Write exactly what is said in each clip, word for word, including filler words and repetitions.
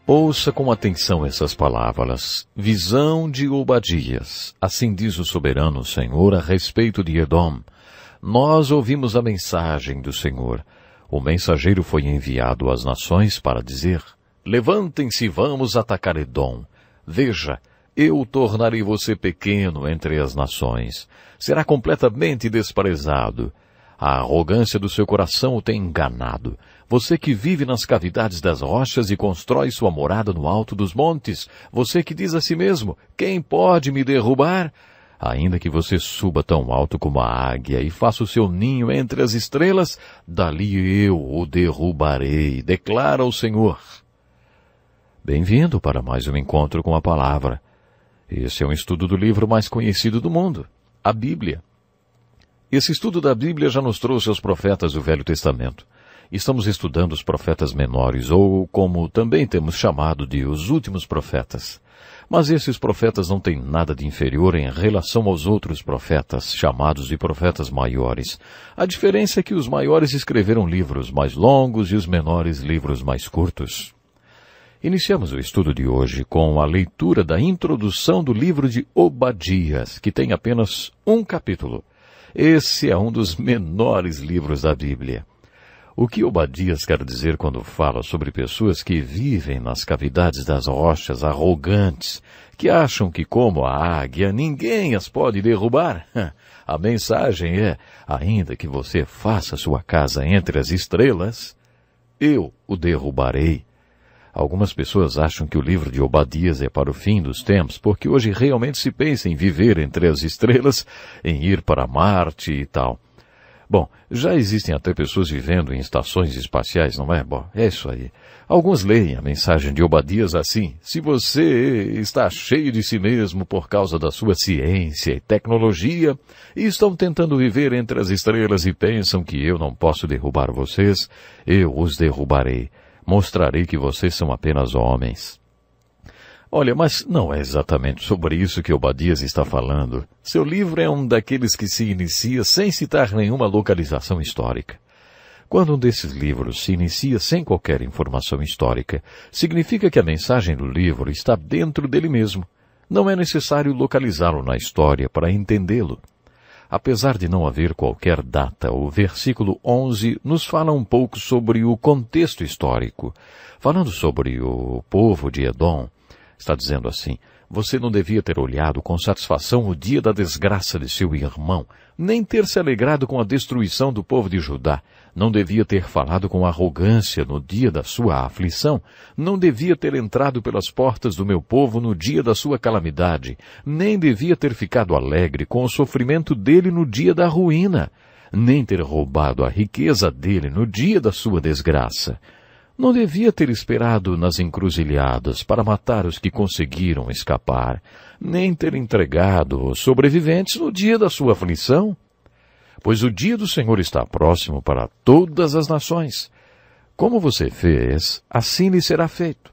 Ouça com atenção essas palavras. Visão de Obadias. Assim diz o soberano Senhor a respeito de Edom. Nós ouvimos a mensagem do Senhor. O mensageiro foi enviado às nações para dizer: levantem-se e vamos atacar Edom. Veja, eu tornarei você pequeno entre as nações. Será completamente desprezado. A arrogância do seu coração o tem enganado. Você que vive nas cavidades das rochas e constrói sua morada no alto dos montes. Você que diz a si mesmo: quem pode me derrubar? Ainda que você suba tão alto como a águia e faça o seu ninho entre as estrelas, dali eu o derrubarei, declara o Senhor. Bem-vindo para mais um encontro com a palavra. Esse é um estudo do livro mais conhecido do mundo, a Bíblia. Esse estudo da Bíblia já nos trouxe os profetas do Velho Testamento. Estamos estudando os profetas menores, ou como também temos chamado de os últimos profetas. Mas esses profetas não têm nada de inferior em relação aos outros profetas, chamados de profetas maiores. A diferença é que os maiores escreveram livros mais longos e os menores livros mais curtos. Iniciamos o estudo de hoje com a leitura da introdução do livro de Obadias, que tem apenas um capítulo. Esse é um dos menores livros da Bíblia. O que Obadias quer dizer quando fala sobre pessoas que vivem nas cavidades das rochas, arrogantes, que acham que, como a águia, ninguém as pode derrubar? A mensagem é: ainda que você faça sua casa entre as estrelas, eu o derrubarei. Algumas pessoas acham que o livro de Obadias é para o fim dos tempos, porque hoje realmente se pensa em viver entre as estrelas, em ir para Marte e tal. Bom, já existem até pessoas vivendo em estações espaciais, não é? Bom, é isso aí. Alguns leem a mensagem de Obadias assim: se você está cheio de si mesmo por causa da sua ciência e tecnologia, e estão tentando viver entre as estrelas e pensam que eu não posso derrubar vocês, eu os derrubarei. Mostrarei que vocês são apenas homens. Olha, mas não é exatamente sobre isso que Obadias está falando. Seu livro é um daqueles que se inicia sem citar nenhuma localização histórica. Quando um desses livros se inicia sem qualquer informação histórica, significa que a mensagem do livro está dentro dele mesmo. Não é necessário localizá-lo na história para entendê-lo. Apesar de não haver qualquer data, o versículo onze nos fala um pouco sobre o contexto histórico. Falando sobre o povo de Edom, está dizendo assim: você não devia ter olhado com satisfação o dia da desgraça de seu irmão, nem ter se alegrado com a destruição do povo de Judá. Não devia ter falado com arrogância no dia da sua aflição. Não devia ter entrado pelas portas do meu povo no dia da sua calamidade. Nem devia ter ficado alegre com o sofrimento dele no dia da ruína. Nem ter roubado a riqueza dele no dia da sua desgraça. Não devia ter esperado nas encruzilhadas para matar os que conseguiram escapar. Nem ter entregado os sobreviventes no dia da sua aflição. Pois o dia do Senhor está próximo para todas as nações. Como você fez, assim lhe será feito.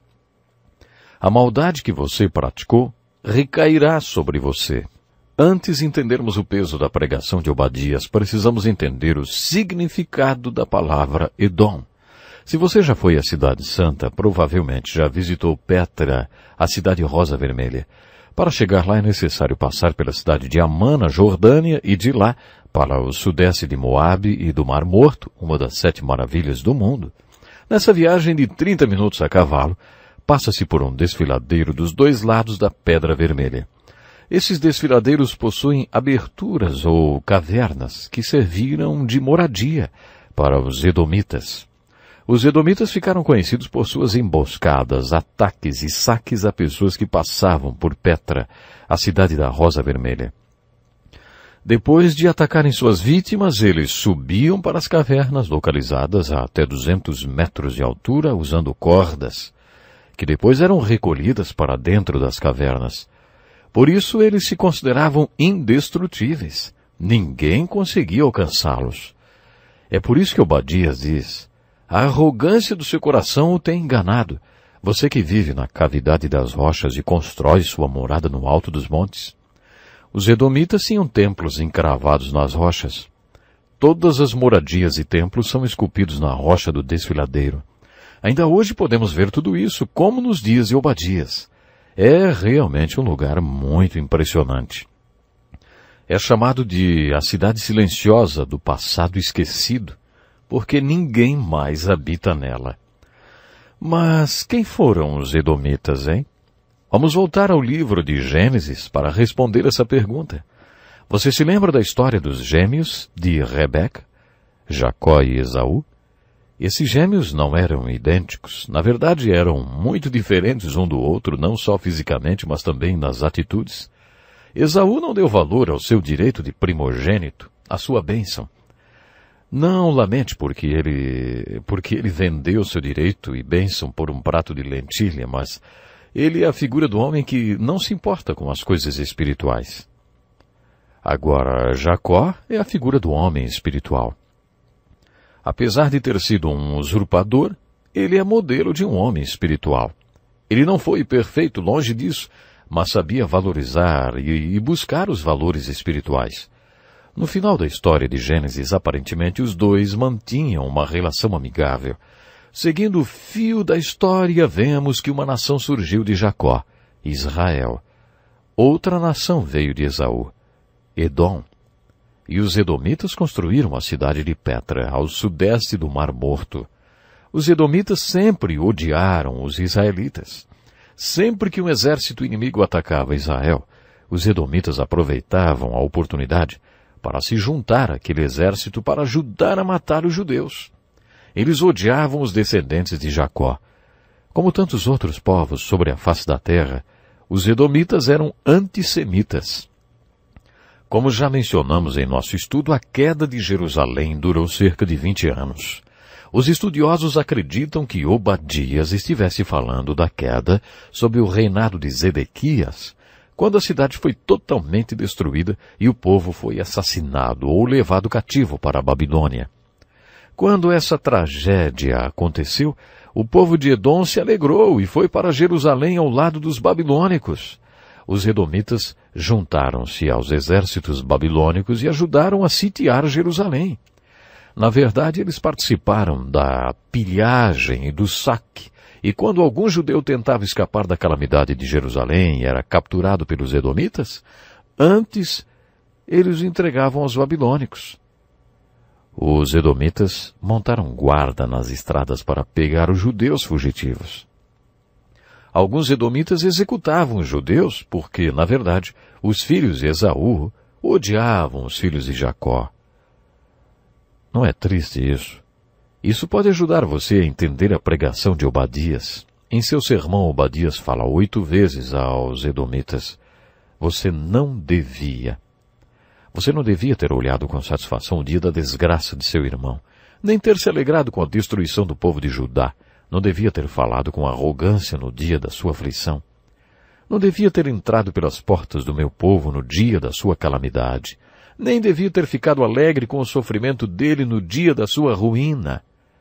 A maldade que você praticou recairá sobre você. Antes de entendermos o peso da pregação de Obadias, precisamos entender o significado da palavra Edom. Se você já foi à Cidade Santa, provavelmente já visitou Petra, a cidade rosa vermelha. Para chegar lá é necessário passar pela cidade de Amã, na Jordânia, e de lá para o sudeste de Moabe e do Mar Morto, uma das sete maravilhas do mundo. Nessa viagem de trinta minutos a cavalo, passa-se por um desfiladeiro dos dois lados da Pedra Vermelha. Esses desfiladeiros possuem aberturas ou cavernas que serviram de moradia para os edomitas. Os edomitas ficaram conhecidos por suas emboscadas, ataques e saques a pessoas que passavam por Petra, a cidade da Rosa Vermelha. Depois de atacarem suas vítimas, eles subiam para as cavernas localizadas a até duzentos metros de altura usando cordas, que depois eram recolhidas para dentro das cavernas. Por isso eles se consideravam indestrutíveis. Ninguém conseguia alcançá-los. É por isso que Obadias diz: a arrogância do seu coração o tem enganado. Você que vive na cavidade das rochas e constrói sua morada no alto dos montes. Os edomitas tinham templos encravados nas rochas. Todas as moradias e templos são esculpidos na rocha do desfiladeiro. Ainda hoje podemos ver tudo isso, como nos dias de Obadias. É realmente um lugar muito impressionante. É chamado de a cidade silenciosa do passado esquecido, porque ninguém mais habita nela. Mas quem foram os edomitas, hein? Vamos voltar ao livro de Gênesis para responder essa pergunta. Você se lembra da história dos gêmeos de Rebeca, Jacó e Esaú? Esses gêmeos não eram idênticos. Na verdade, eram muito diferentes um do outro, não só fisicamente, mas também nas atitudes. Esaú não deu valor ao seu direito de primogênito, à sua bênção. Não lamente porque ele, porque ele vendeu seu direito e bênção por um prato de lentilha, mas ele é a figura do homem que não se importa com as coisas espirituais. Agora, Jacó é a figura do homem espiritual. Apesar de ter sido um usurpador, ele é modelo de um homem espiritual. Ele não foi perfeito, longe disso, mas sabia valorizar e, e buscar os valores espirituais. No final da história de Gênesis, aparentemente os dois mantinham uma relação amigável. Seguindo o fio da história, vemos que uma nação surgiu de Jacó, Israel. Outra nação veio de Esaú, Edom. E os edomitas construíram a cidade de Petra, ao sudeste do Mar Morto. Os edomitas sempre odiaram os israelitas. Sempre que um exército inimigo atacava Israel, os edomitas aproveitavam a oportunidade para se juntar àquele exército para ajudar a matar os judeus. Eles odiavam os descendentes de Jacó. Como tantos outros povos sobre a face da terra, os edomitas eram antissemitas. Como já mencionamos em nosso estudo, a queda de Jerusalém durou cerca de vinte anos. Os estudiosos acreditam que Obadias estivesse falando da queda sob o reinado de Zedequias, quando a cidade foi totalmente destruída e o povo foi assassinado ou levado cativo para a Babilônia. Quando essa tragédia aconteceu, o povo de Edom se alegrou e foi para Jerusalém ao lado dos babilônicos. Os edomitas juntaram-se aos exércitos babilônicos e ajudaram a sitiar Jerusalém. Na verdade, eles participaram da pilhagem e do saque, e quando algum judeu tentava escapar da calamidade de Jerusalém e era capturado pelos edomitas, antes eles o entregavam aos babilônicos. Os edomitas montaram guarda nas estradas para pegar os judeus fugitivos. Alguns edomitas executavam os judeus porque, na verdade, os filhos de Esaú odiavam os filhos de Jacó. Não é triste isso? Isso pode ajudar você a entender a pregação de Obadias. Em seu sermão, Obadias fala oito vezes aos edomitas: você não devia. Você não devia ter olhado com satisfação o dia da desgraça de seu irmão, nem ter se alegrado com a destruição do povo de Judá. Não devia ter falado com arrogância no dia da sua aflição. Não devia ter entrado pelas portas do meu povo no dia da sua calamidade. Nem devia ter ficado alegre com o sofrimento dele no dia da sua ruína.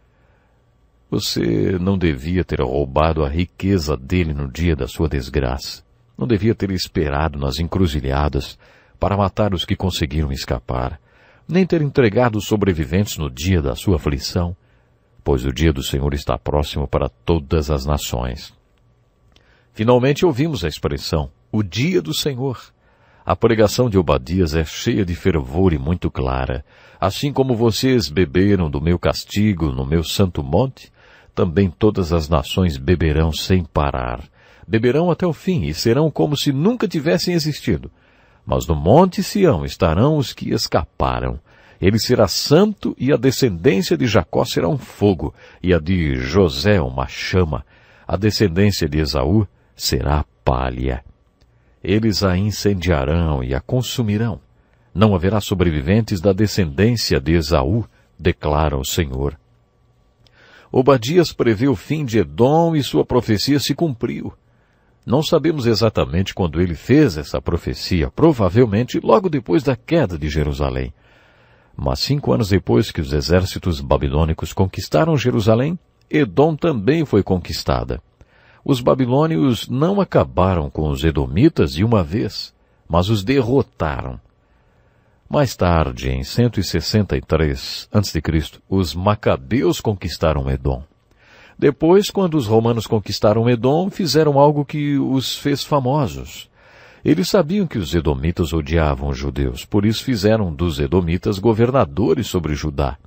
Você não devia ter roubado a riqueza dele no dia da sua desgraça. Não devia ter esperado nas encruzilhadas para matar os que conseguiram escapar. Nem ter entregado os sobreviventes no dia da sua aflição, pois o dia do Senhor está próximo para todas as nações. Finalmente ouvimos a expressão, o dia do Senhor. A pregação de Obadias é cheia de fervor e muito clara. Assim como vocês beberam do meu castigo no meu santo monte, também todas as nações beberão sem parar. Beberão até o fim e serão como se nunca tivessem existido. Mas no monte Sião estarão os que escaparam. Ele será santo e a descendência de Jacó será um fogo, e a de José uma chama. A descendência de Esaú será palha. Eles a incendiarão e a consumirão. Não haverá sobreviventes da descendência de Esaú, declara o Senhor. Obadias prevê o fim de Edom e sua profecia se cumpriu. Não sabemos exatamente quando ele fez essa profecia, provavelmente logo depois da queda de Jerusalém. Mas cinco anos depois que os exércitos babilônicos conquistaram Jerusalém, Edom também foi conquistada. Os babilônios não acabaram com os edomitas de uma vez, mas os derrotaram. Mais tarde, em cento e sessenta e três antes de Cristo, os macabeus conquistaram Edom. Depois, quando os romanos conquistaram Edom, fizeram algo que os fez famosos. Eles sabiam que os edomitas odiavam os judeus, por isso fizeram dos edomitas governadores sobre Judá.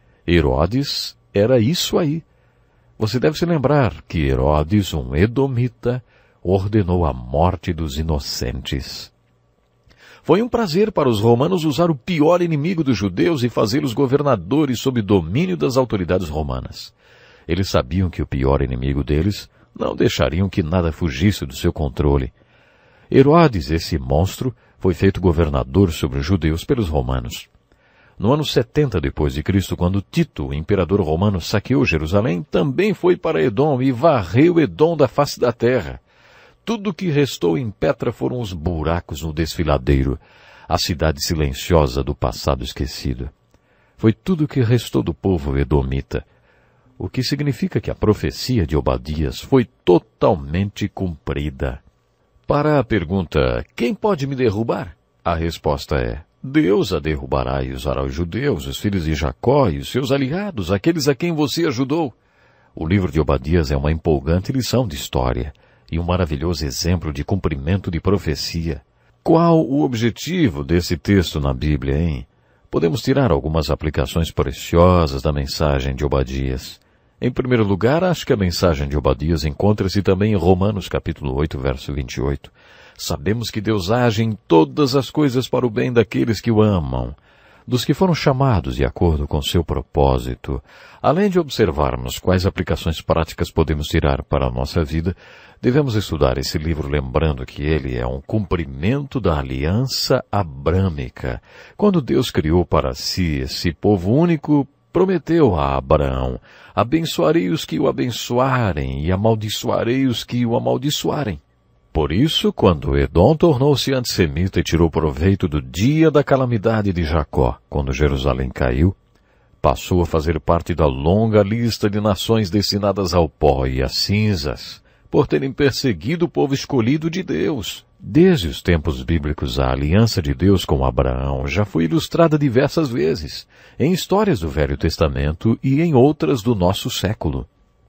Herodes era isso aí. Você deve se lembrar que Herodes, um edomita, ordenou a morte dos inocentes. Foi um prazer para os romanos usar o pior inimigo dos judeus e fazê-los governadores sob domínio das autoridades romanas. Eles sabiam que o pior inimigo deles não deixariam que nada fugisse do seu controle. Herodes, esse monstro, foi feito governador sobre os judeus pelos romanos. No ano setenta depois de Cristo, quando Tito, o imperador romano, saqueou Jerusalém, também foi para Edom e varreu Edom da face da terra. Tudo que restou em Petra foram os buracos no desfiladeiro, a cidade silenciosa do passado esquecido. Foi tudo que restou do povo edomita, o que significa que a profecia de Obadias foi totalmente cumprida. Para a pergunta, quem pode me derrubar? A resposta é, Deus a derrubará e usará os judeus, os filhos de Jacó e os seus aliados, aqueles a quem você ajudou. O livro de Obadias é uma empolgante lição de história e um maravilhoso exemplo de cumprimento de profecia. Qual o objetivo desse texto na Bíblia, hein? Podemos tirar algumas aplicações preciosas da mensagem de Obadias. Em primeiro lugar, acho que a mensagem de Obadias encontra-se também em Romanos capítulo oito, verso vinte e oito. Sabemos que Deus age em todas as coisas para o bem daqueles que o amam, dos que foram chamados de acordo com seu propósito. Além de observarmos quais aplicações práticas podemos tirar para a nossa vida, devemos estudar esse livro lembrando que ele é um cumprimento da aliança abrâmica. Quando Deus criou para si esse povo único, prometeu a Abraão, abençoarei os que o abençoarem e amaldiçoarei os que o amaldiçoarem. Por isso, quando Edom tornou-se antissemita e tirou proveito do dia da calamidade de Jacó, quando Jerusalém caiu, passou a fazer parte da longa lista de nações destinadas ao pó e às cinzas, por terem perseguido o povo escolhido de Deus. Desde os tempos bíblicos, a aliança de Deus com Abraão já foi ilustrada diversas vezes, em histórias do Velho Testamento e em outras do nosso século.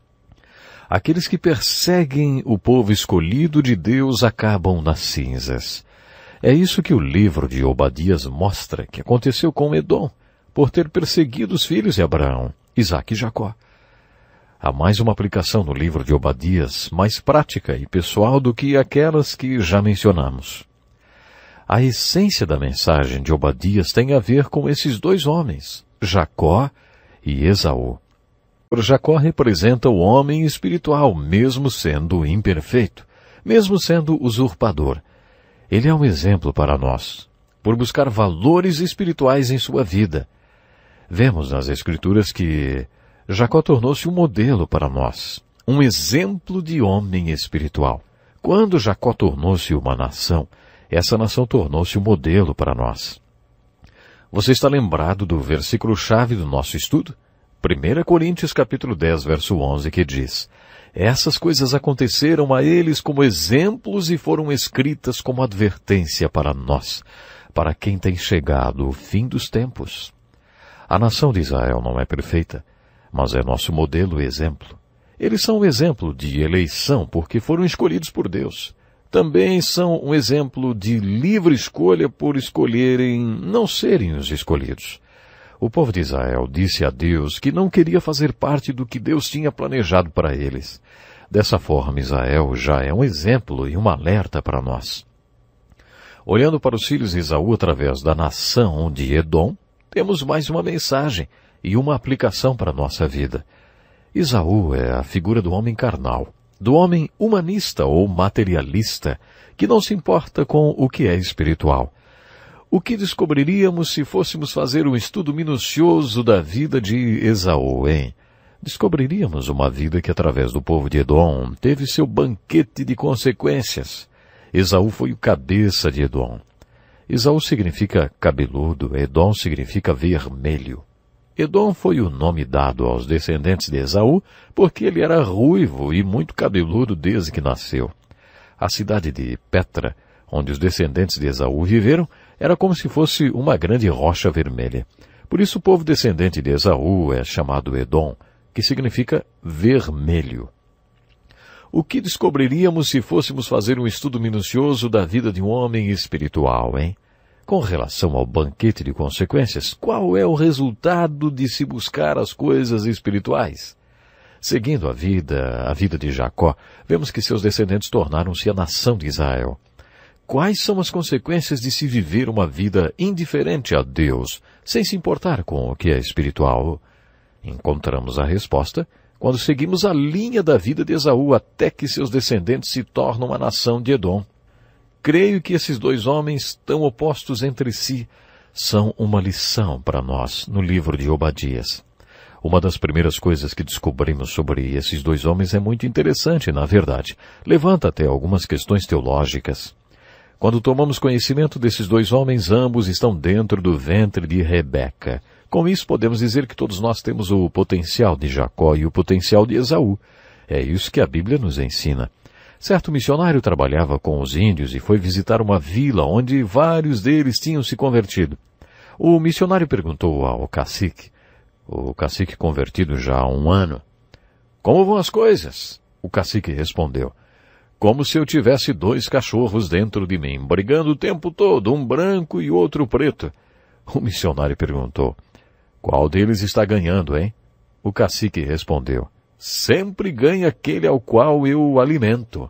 Aqueles que perseguem o povo escolhido de Deus acabam nas cinzas. É isso que o livro de Obadias mostra que aconteceu com Edom, por ter perseguido os filhos de Abraão, Isaque e Jacó. Há mais uma aplicação no livro de Obadias, mais prática e pessoal do que aquelas que já mencionamos. A essência da mensagem de Obadias tem a ver com esses dois homens, Jacó e Esaú. Jacó representa o homem espiritual, mesmo sendo imperfeito, mesmo sendo usurpador. Ele é um exemplo para nós, por buscar valores espirituais em sua vida. Vemos nas Escrituras que Jacó tornou-se um modelo para nós, um exemplo de homem espiritual. Quando Jacó tornou-se uma nação, essa nação tornou-se um modelo para nós. Você está lembrado do versículo-chave do nosso estudo? primeira Coríntios capítulo dez, verso onze, que diz, essas coisas aconteceram a eles como exemplos e foram escritas como advertência para nós, para quem tem chegado o fim dos tempos. A nação de Israel não é perfeita, mas é nosso modelo e exemplo. Eles são um exemplo de eleição porque foram escolhidos por Deus. Também são um exemplo de livre escolha por escolherem não serem os escolhidos. O povo de Israel disse a Deus que não queria fazer parte do que Deus tinha planejado para eles. Dessa forma, Israel já é um exemplo e um alerta para nós. Olhando para os filhos de Esaú através da nação de Edom, temos mais uma mensagem e uma aplicação para a nossa vida. Esaú é a figura do homem carnal, do homem humanista ou materialista, que não se importa com o que é espiritual. O que descobriríamos se fôssemos fazer um estudo minucioso da vida de Esaú, hein? Descobriríamos uma vida que, através do povo de Edom, teve seu banquete de consequências. Esaú foi o cabeça de Edom. Esaú significa cabeludo, Edom significa vermelho. Edom foi o nome dado aos descendentes de Esaú porque ele era ruivo e muito cabeludo desde que nasceu. A cidade de Petra, onde os descendentes de Esaú viveram, era como se fosse uma grande rocha vermelha. Por isso o povo descendente de Esaú é chamado Edom, que significa vermelho. O que descobriríamos se fôssemos fazer um estudo minucioso da vida de um homem espiritual, hein? Com relação ao banquete de consequências, qual é o resultado de se buscar as coisas espirituais? Seguindo a vida, a vida de Jacó, vemos que seus descendentes tornaram-se a nação de Israel. Quais são as consequências de se viver uma vida indiferente a Deus, sem se importar com o que é espiritual? Encontramos a resposta quando seguimos a linha da vida de Esaú até que seus descendentes se tornam a nação de Edom. Creio que esses dois homens, tão opostos entre si, são uma lição para nós no livro de Obadias. Uma das primeiras coisas que descobrimos sobre esses dois homens é muito interessante, na verdade. Levanta até algumas questões teológicas. Quando tomamos conhecimento desses dois homens, ambos estão dentro do ventre de Rebeca. Com isso, podemos dizer que todos nós temos o potencial de Jacó e o potencial de Esaú. É isso que a Bíblia nos ensina. Certo missionário trabalhava com os índios e foi visitar uma vila onde vários deles tinham se convertido. O missionário perguntou ao cacique, o cacique convertido já há um ano, "Como vão as coisas?" O cacique respondeu, "Como se eu tivesse dois cachorros dentro de mim, brigando o tempo todo, um branco e outro preto." O missionário perguntou, "Qual deles está ganhando, hein?" O cacique respondeu, "Sempre ganha aquele ao qual eu o alimento."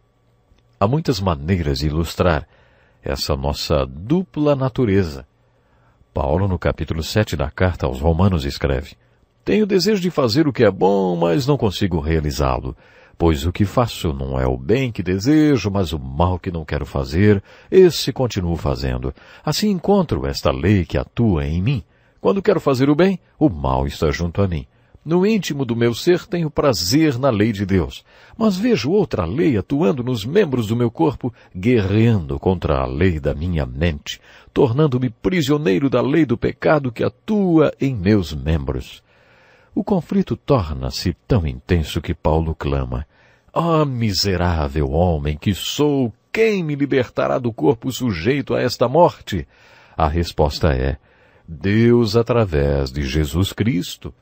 Há muitas maneiras de ilustrar essa nossa dupla natureza. Paulo, no capítulo sete da carta aos Romanos, escreve, "Tenho desejo de fazer o que é bom, mas não consigo realizá-lo. Pois o que faço não é o bem que desejo, mas o mal que não quero fazer, esse continuo fazendo. Assim encontro esta lei que atua em mim. Quando quero fazer o bem, o mal está junto a mim. No íntimo do meu ser tenho prazer na lei de Deus, mas vejo outra lei atuando nos membros do meu corpo, guerreando contra a lei da minha mente, tornando-me prisioneiro da lei do pecado que atua em meus membros." O conflito torna-se tão intenso que Paulo clama, "Ó miserável homem que sou, quem me libertará do corpo sujeito a esta morte?" A resposta é, Deus através de Jesus Cristo.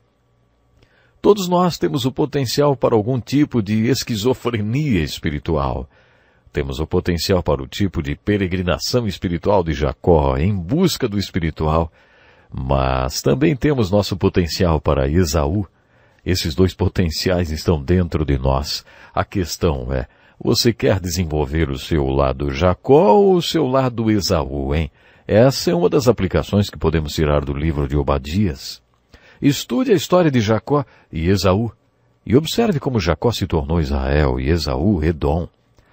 Todos nós temos o potencial para algum tipo de esquizofrenia espiritual. Temos o potencial para o tipo de peregrinação espiritual de Jacó, em busca do espiritual. Mas também temos nosso potencial para Esaú. Esses dois potenciais estão dentro de nós. A questão é, você quer desenvolver o seu lado Jacó ou o seu lado Esaú, hein? Essa é uma das aplicações que podemos tirar do livro de Obadias. Estude a história de Jacó e Esaú, e observe como Jacó se tornou Israel e Esaú Edom.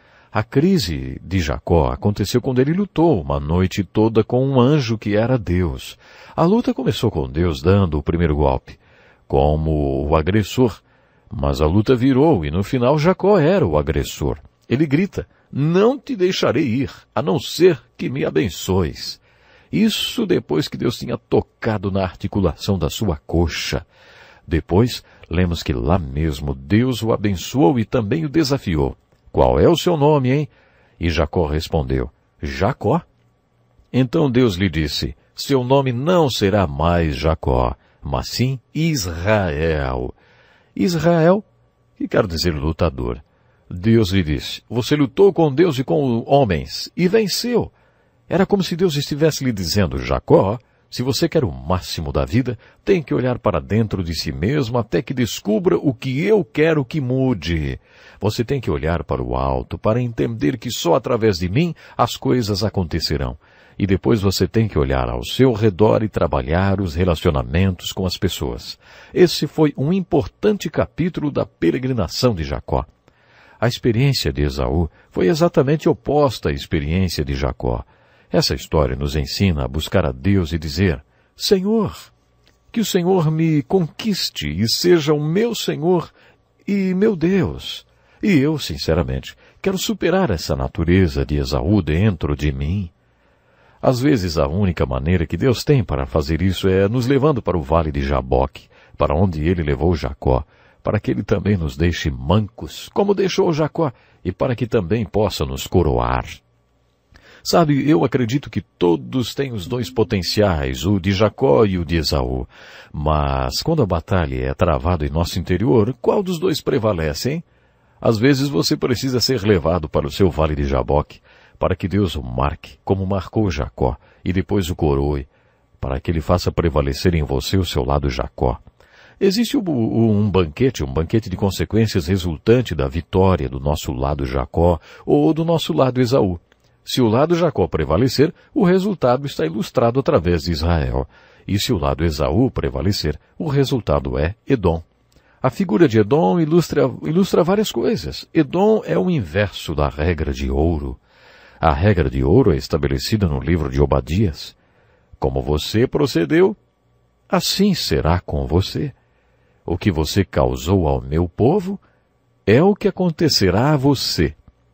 A crise de Jacó aconteceu quando ele lutou uma noite toda com um anjo que era Deus. A luta começou com Deus dando o primeiro golpe, como o agressor, mas a luta virou e no final Jacó era o agressor. Ele grita, "Não te deixarei ir, a não ser que me abençoes." Isso depois que Deus tinha tocado na articulação da sua coxa. Depois, lemos que lá mesmo Deus o abençoou e também o desafiou. "Qual é o seu nome, hein?" E Jacó respondeu, "Jacó." Então Deus lhe disse, "Seu nome não será mais Jacó, mas sim Israel." Israel, que quer dizer lutador. Deus lhe disse, "Você lutou com Deus e com homens, e venceu." Era como se Deus estivesse lhe dizendo, "Jacó, se você quer o máximo da vida, tem que olhar para dentro de si mesmo até que descubra o que eu quero que mude. Você tem que olhar para o alto, para entender que só através de mim as coisas acontecerão. E depois você tem que olhar ao seu redor e trabalhar os relacionamentos com as pessoas." Esse foi um importante capítulo da peregrinação de Jacó. A experiência de Esaú foi exatamente oposta à experiência de Jacó. Essa história nos ensina a buscar a Deus e dizer, "Senhor, que o Senhor me conquiste e seja o meu Senhor e meu Deus." E eu, sinceramente, quero superar essa natureza de Esaú dentro de mim. Às vezes a única maneira que Deus tem para fazer isso é nos levando para o vale de Jaboque, para onde ele levou Jacó, para que ele também nos deixe mancos, como deixou Jacó, e para que também possa nos coroar. Sabe, eu acredito que todos têm os dois potenciais, o de Jacó e o de Esaú. Mas quando a batalha é travada em nosso interior, qual dos dois prevalece, hein? Às vezes você precisa ser levado para o seu vale de Jaboque, para que Deus o marque, como marcou Jacó, e depois o coroe, para que ele faça prevalecer em você o seu lado Jacó. Existe um banquete, um banquete de consequências resultante da vitória do nosso lado Jacó ou do nosso lado Esaú. Se o lado Jacó prevalecer, o resultado está ilustrado através de Israel. E se o lado Esaú prevalecer, o resultado é Edom. A figura de Edom ilustra, ilustra várias coisas. Edom é o inverso da regra de ouro. A regra de ouro é estabelecida no livro de Obadias. Como você procedeu, assim será com você. O que você causou ao meu povo é o que acontecerá a você.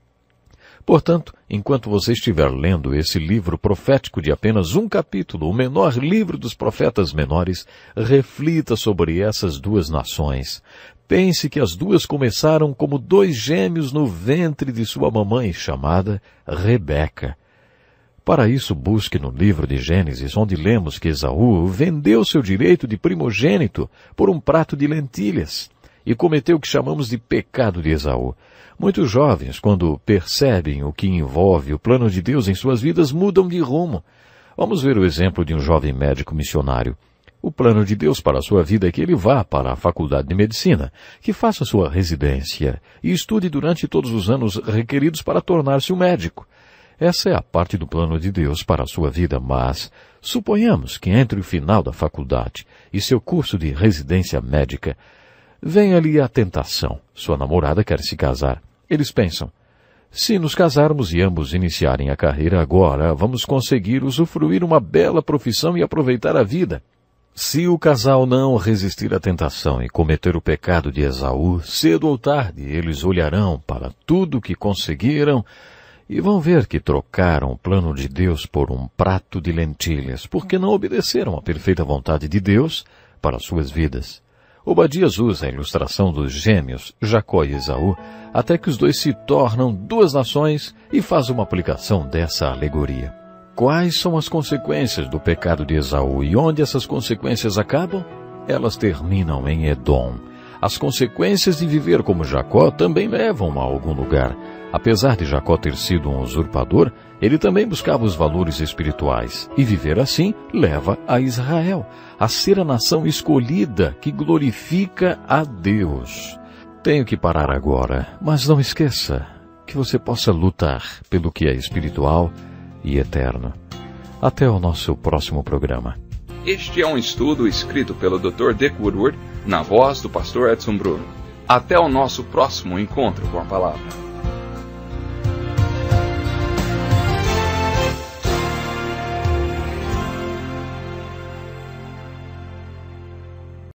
Portanto, enquanto você estiver lendo esse livro profético de apenas um capítulo, o menor livro dos profetas menores, reflita sobre essas duas nações. Pense que as duas começaram como dois gêmeos no ventre de sua mamãe, chamada Rebeca. Para isso, busque no livro de Gênesis, onde lemos que Esaú vendeu seu direito de primogênito por um prato de lentilhas e cometeu o que chamamos de pecado de Esaú. Muitos jovens, quando percebem o que envolve o plano de Deus em suas vidas, mudam de rumo. Vamos ver o exemplo de um jovem médico missionário. O plano de Deus para a sua vida é que ele vá para a faculdade de medicina, que faça sua residência e estude durante todos os anos requeridos para tornar-se um médico. Essa é a parte do plano de Deus para a sua vida, mas suponhamos que entre o final da faculdade e seu curso de residência médica, vem ali a tentação. Sua namorada quer se casar. Eles pensam, se nos casarmos e ambos iniciarem a carreira agora, vamos conseguir usufruir uma bela profissão e aproveitar a vida. Se o casal não resistir à tentação e cometer o pecado de Esaú, cedo ou tarde eles olharão para tudo que conseguiram e vão ver que trocaram o plano de Deus por um prato de lentilhas, porque não obedeceram à perfeita vontade de Deus para suas vidas. Obadias usa a ilustração dos gêmeos, Jacó e Esaú, até que os dois se tornam duas nações e faz uma aplicação dessa alegoria. Quais são as consequências do pecado de Esaú e onde essas consequências acabam? Elas terminam em Edom. As consequências de viver como Jacó também levam a algum lugar. Apesar de Jacó ter sido um usurpador, ele também buscava os valores espirituais. E viver assim leva a Israel a ser a nação escolhida que glorifica a Deus. Tenho que parar agora, mas não esqueça que você possa lutar pelo que é espiritual e eterno. Até o nosso próximo programa. Este é um estudo escrito pelo doutor Dick Woodward, na voz do pastor Edson Bruno. Até o nosso próximo encontro com a palavra.